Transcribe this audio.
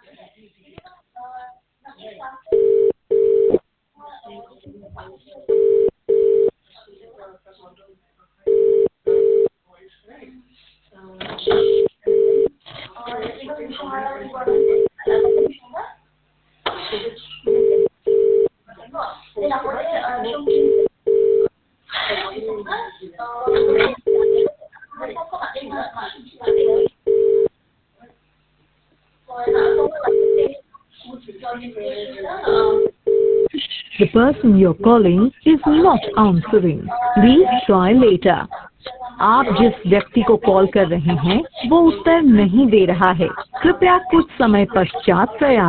The person you're calling is not answering. Please try later. आप जिस व्यक्ति को कॉल कर रहे हैं वो उत्तर नहीं दे रहा है। कृपया कुछ समय पश्चात प्रयास